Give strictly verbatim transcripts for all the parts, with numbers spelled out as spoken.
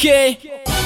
Окей.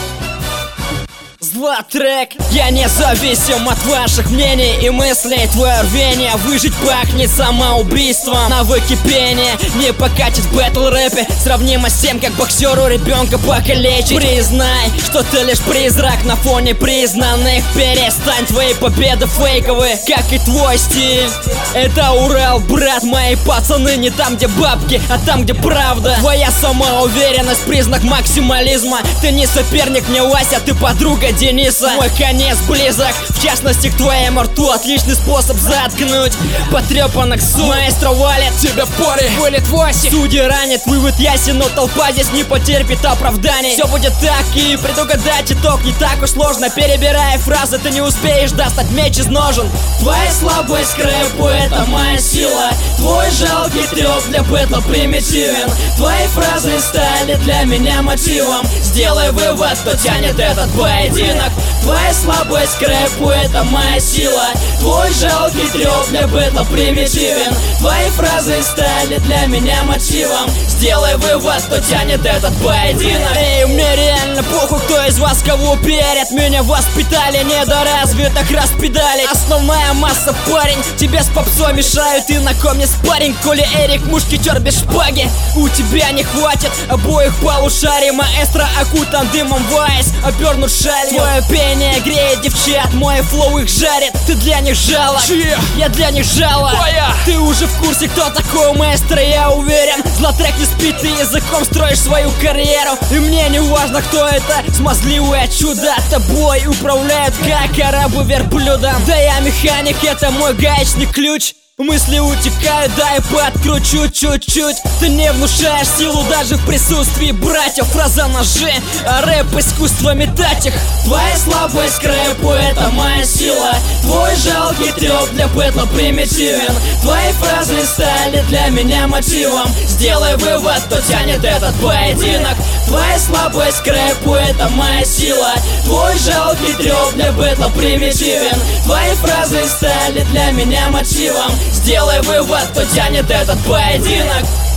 Злотрек. Я независим от ваших мнений и мыслей. Твое рвение выжить пахнет самоубийством. Навыки пения не покатит в бэтл-рэпе. Сравнимо с тем, как боксеру ребенка покалечить. Признай, что ты лишь призрак на фоне признанных. Перестань, твои победы фейковые, как и твой стиль. Это Урал, брат, мои пацаны не там, где бабки, а там, где правда. Твоя самоуверенность признак максимализма. Ты не соперник мне, Вася, ты подруга Дениса. Мой конец близок, в частности к твоему рту. Отличный способ заткнуть потрепанных сук. Маэстро валит тебя в поле, вылет Васи. Судьи ранит, вывод ясен, но толпа здесь не потерпит оправданий. Все будет так, и предугадать итог не так уж сложно. Перебирая фразы, ты не успеешь достать меч из ножен. Твоя слабость к рэпу — это моя сила. Твой жалкий трёп для бэтла примитивен. Твои фразы стали для меня мотивом. Сделай вывод, кто тянет этот поединок. Твоя слабость к рэпу — это моя сила. Твой жалкий трёп для бэтла примитивен. Твои фразы стали для меня мотивом. Сделай вывод, кто тянет этот поединок. Эй, мне реально похуй, кто из вас кого перед. Меня воспитали недоразвитых распедалить. Основная масса парень, тебе с попсой мешают. И на ком не спарринг, коли Эрик мушкетер без шпаги. У тебя не хватит обоих полушарий. Маэстро окутан дымом вайс, опернут шалью. Твое пение греет девчат, мой флоу их жарит. Ты для них жалок, я для них жало. Ты уже в курсе, кто такой маэстро, я уверен. Злотрек не спит, ты языком строишь свою карьеру. И мне не важно, кто это смазливое чудо. Тобой управляют как арабы верблюдом. Да я механик, это мой гаечный ключ. Мысли утекают, дай подкручу чуть-чуть. Ты не внушаешь силу даже в присутствии братьев. Фраза ножи, а рэп искусство метать их. Твоя слабость к рэпу — это моя сила. Твой жалкий трёп для бэтла примитивен. Твои фразы стали для меня мотивом. Сделай вывод, кто тянет этот поединок. Твоя слабость к рэпу — это моя сила. Твой жалкий трёп для бэтла примитивен. Твои фразы стали для меня мотивом. Сделай вывод, кто тянет этот поединок.